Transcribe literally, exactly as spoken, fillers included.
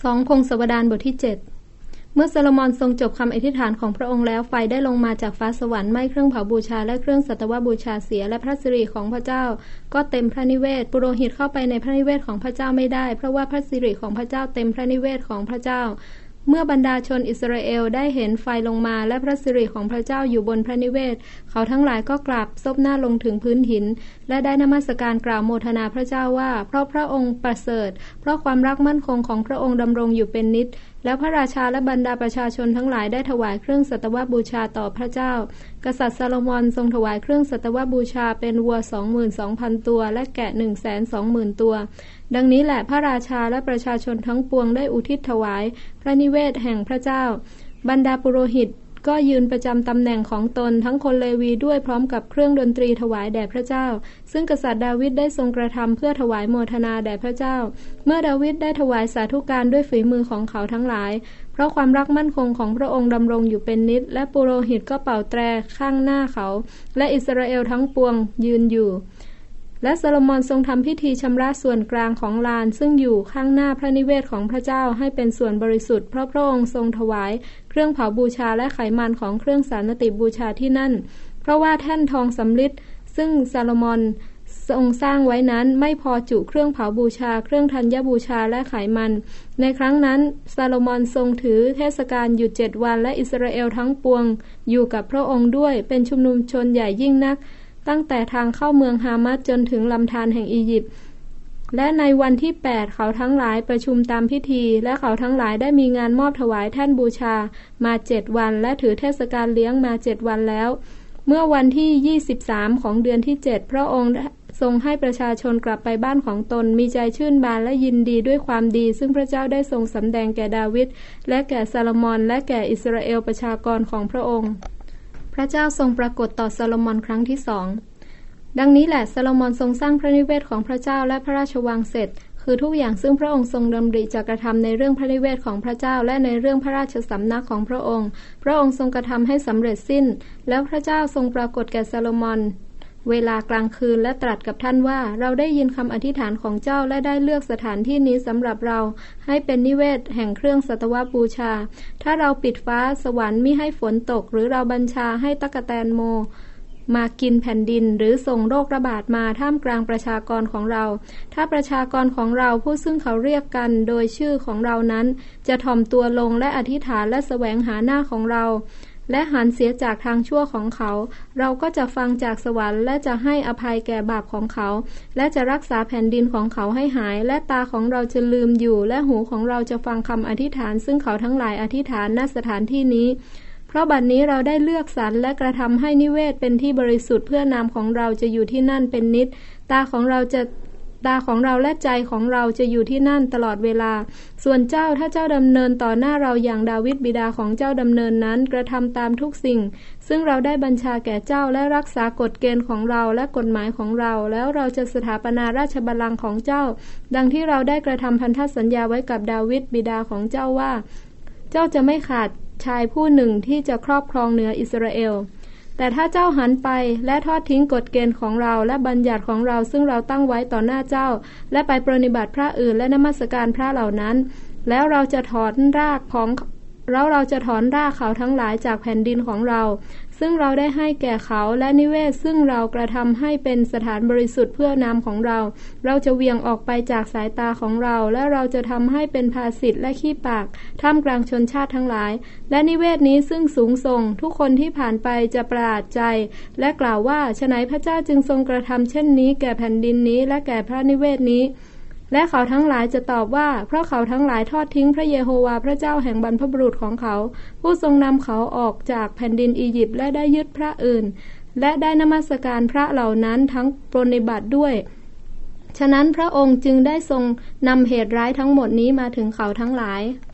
สองพงศาวดารบทที่เจ็ดเมื่อโซโลมอนทรงจบคำอธิษฐานของพระองค์แล้วไฟได้ลงมาจากฟ้าสวรรค์ไหม้เครื่องเผาบูชาและเครื่องสัตวบูชาเสียและพระสิริของพระเจ้าก็เต็มพระนิเวศปุโรหิตเข้าไปในพระนิเวศของพระเจ้าไม่ได้เพราะว่าพระสิริของพระเจ้าเต็มพระนิเวศของพระเจ้าเมื่อบรรดาชนอิสราเอลได้เห็นไฟลงมาและพระสิริของพระเจ้าอยู่บนพระนิเวศเขาทั้งหลายก็กราบซบหน้าลงถึงพื้นหินและได้นมัสการกล่าวโมทนาพระเจ้าว่าเพราะพระองค์ประเสริฐเพราะความรักมั่นคงของพระองค์ดำรงอยู่เป็นนิจแล้วพระราชาและบรรดาประชาชนทั้งหลายได้ถวายเครื่องสัตวบูชาต่อพระเจ้ากษัตริย์ซาโลมอนทรงถวายเครื่องสัตวบูชาเป็นวัว สองหมื่นสองพัน ตัวและแกะ หนึ่งแสนสองหมื่น ตัวดังนี้แหละพระราชาและประชาชนทั้งปวงได้อุทิศถวายพระนิเวศแห่งพระเจ้าบรรดาปุโรหิตก็ยืนประจำตำแหน่งของตนทั้งคนเลวีด้วยพร้อมกับเครื่องดนตรีถวายแด่พระเจ้าซึ่งกษัตริย์ดาวิดได้ทรงกระทำเพื่อถวายโมทนาแด่พระเจ้าเมื่อดาวิดได้ถวายสาธุการด้วยฝีมือของเขาทั้งหลายเพราะความรักมั่นคงของพระองค์ดำรงอยู่เป็นนิจและปุโรหิตก็เป่าแตรข้างหน้าเขาและอิสราเอลทั้งปวงยืนอยู่และโซโลมอนทรงทำพิธีชำระส่วนกลางของลานซึ่งอยู่ข้างหน้าพระนิเวศของพระเจ้าให้เป็นส่วนบริสุทธิ์เพราะพระองค์ทรงถวายเครื่องเผาบูชาและไขมันของเครื่องสาณติบูชาที่นั่นเพราะว่าแท่นทองสำริดซึ่งโซโลมอนทรงสร้างไว้นั้นไม่พอจุเครื่องเผาบูชาเครื่องธัญบูชาและไขมันในครั้งนั้นโซโลมอนทรงถือเทศกาลหยุดเจ็ดวันและอิสราเอลทั้งปวงอยู่กับพระองค์ด้วยเป็นชุมนุมชนใหญ่ยิ่งนักตั้งแต่ทางเข้าเมืองฮามัสจนถึงลำธารแห่งอียิปต์และในวันที่แปดเขาทั้งหลายประชุมตามพิธีและเขาทั้งหลายได้มีงานมอบถวายแท่นบูชามาเจ็ดวันและถือเทศกาลเลี้ยงมาเจ็ดวันแล้วเมื่อวันที่ยี่สิบสามของเดือนที่เจ็ดพระองค์ทรงให้ประชาชนกลับไปบ้านของตนมีใจชื่นบานและยินดีด้วยความดีซึ่งพระเจ้าได้ทรงสำแดงแก่ดาวิดและแก่ซาโลมอนและแก่อิสราเอลประชากรของพระองค์พระเจ้าทรงปรากฏต่อซาโลมอนครั้งที่สองดังนี้แหละซาโลมอนทรงสร้างพระนิเวศของพระเจ้าและพระราชวังเสร็จคือทุกอย่างซึ่งพระองค์ทรงดำริจะกระทำในเรื่องพระนิเวศของพระเจ้าและในเรื่องพระราชสำนักของพระองค์พระองค์ทรงกระทำให้สำเร็จสิ้นแล้วพระเจ้าทรงปรากฏแก่ซาโลมอนเวลากลางคืนและตรัสกับท่านว่าเราได้ยินคำอธิษฐานของเจ้าและได้เลือกสถานที่นี้สำหรับเราให้เป็นนิเวศแห่งเครื่องสัตวบูชาถ้าเราปิดฟ้าสวรรค์มิให้ฝนตกหรือเราบัญชาให้ตั๊กแตนโมมากินแผ่นดินหรือส่งโรคระบาดมาท่ามกลางประชากรของเราถ้าประชากรของเราผู้ซึ่งเขาเรียกกันโดยชื่อของเรานั้นจะถ่อมตัวลงและอธิษฐานและแสวงหาหน้าของเราและหันเสียจากทางชั่วของเขาเราก็จะฟังจากสวรรค์และจะให้อภัยแก่บาปของเขาและจะรักษาแผ่นดินของเขาให้หายและตาของเราจะลืมอยู่และหูของเราจะฟังคำอธิษฐานซึ่งเขาทั้งหลายอธิษฐานณสถานที่นี้เพราะบัดนี้เราได้เลือกสรรและกระทำให้นิเวศเป็นที่บริสุทธิ์เพื่อนามของเราจะอยู่ที่นั่นเป็นนิจตาของเราจะตาของเราและใจของเราจะอยู่ที่นั่นตลอดเวลาส่วนเจ้าถ้าเจ้าดำเนินต่อหน้าเราอย่างดาวิดบิดาของเจ้าดำเนินนั้นกระทำตามทุกสิ่งซึ่งเราได้บัญชาแก่เจ้าและรักษากฎเกณฑ์ของเราและกฎหมายของเราแล้วเราจะสถาปนาราชบัลลังก์ของเจ้าดังที่เราได้กระทำพันธสัญญาไว้กับดาวิดบิดาของเจ้าว่าเจ้าจะไม่ขาดชายผู้หนึ่งที่จะครอบครองเหนืออิสราเอลแต่ถ้าเจ้าหันไปและทอดทิ้งกฎเกณฑ์ของเราและบัญญัติของเราซึ่งเราตั้งไว้ต่อหน้าเจ้าและไปปรนนิบัติพระอื่นและนมัสการพระเหล่านั้นแล้วเราจะถอนรากของแล้วเราจะถอนรากเขาทั้งหลายจากแผ่นดินของเราซึ่งเราได้ให้แก่เขาและนิเวศซึ่งเรากระทำให้เป็นสถานบริสุทธิ์เพื่อนามของเราเราจะเวียงออกไปจากสายตาของเราและเราจะทำให้เป็นภาสิทธิ์และขี้ปากท่ามกลางชนชาติทั้งหลายและนิเวศนี้ซึ่งสูงส่งทุกคนที่ผ่านไปจะประหลาดใจและกล่าวว่าฉะไหนพระเจ้าจึงทรงกระทำเช่นนี้แก่แผ่นดินนี้และแก่พระนิเวศนี้และเขาทั้งหลายจะตอบว่าเพราะเขาทั้งหลายทอดทิ้งพระเยโฮวาห์พระเจ้าแห่งบรรพบุรุษของเขาผู้ทรงนำเขาออกจากแผ่นดินอียิปต์และได้ยึดพระอื่นและได้นมัสการพระเหล่านั้นทั้งปรนนิบัติด้วยฉะนั้นพระองค์จึงได้ทรงนำเหตุร้ายทั้งหมดนี้มาถึงเขาทั้งหลาย